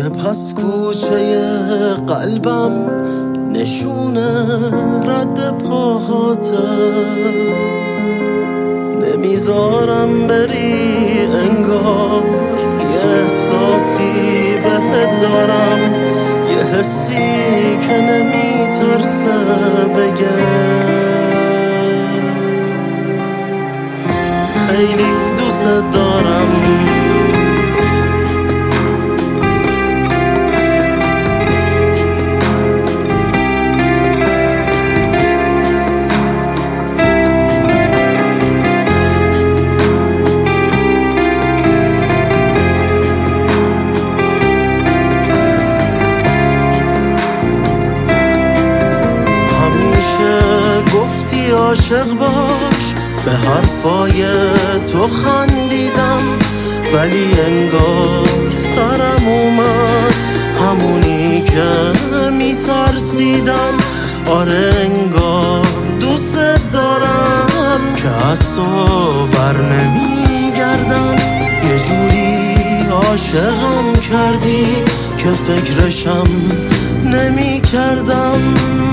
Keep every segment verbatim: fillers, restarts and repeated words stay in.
توی پس کوچه قلبم نشونه رد پاهاته، نمیذارم بری انگار یه احساسی بهت دارم، یه حسی که نمیترسه بگه. خیلی دوست دارم، عاشق باش، به حرفای تو خندیدم ولی انگار سرم اومد همونی که میترسیدم. آره انگار دوست دارم که از تو بر نمیگردم، یه جوری عاشقم کردی که فکرشم نمیکردم.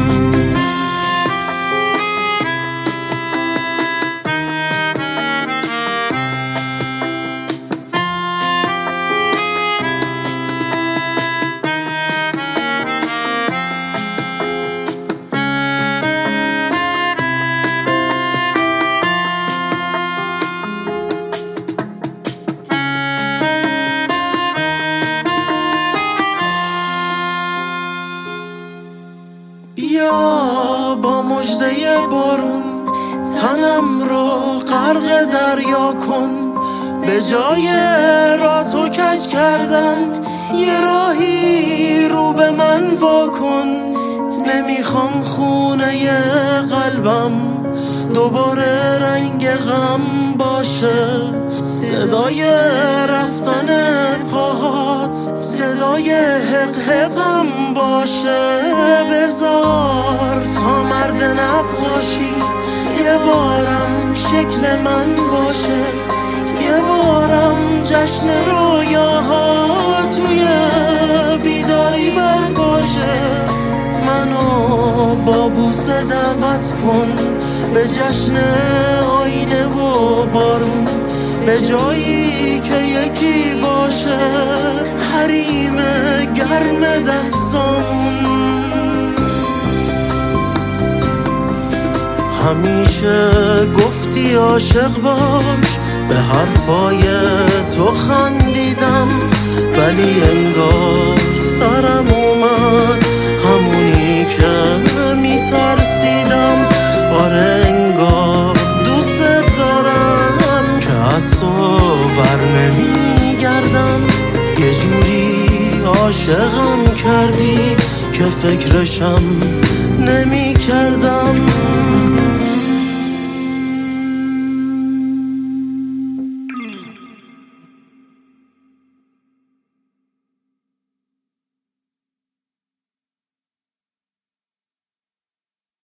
بیا با مژده بارون تنم رو غرق دریا کن، به جای راه تو کج کردن یه راهی رو به من واکن. نمیخوام خونه قلبم دوباره رنگ غم باشه، صدای رفتن پاهات صدای حق حقم باشه. بذار تا مرد نقاشی یه بارم شکل من باشه، یه بارم جشن رویاها توی بیداری بر باشه. منو با بوسه دعوت کن به جشن آینه و بارون، به جایی که یکی باشه حریم گرم دستامون. همیشه گفتی عاشق باش، به حرفای تو خندیدم ولی انگار سرم اومد همونی که میترسیدم. آره انگار دوست دارم که از تو بر نمیگردم، یه جوری عاشقم کردی که فکرشم نمیکردم.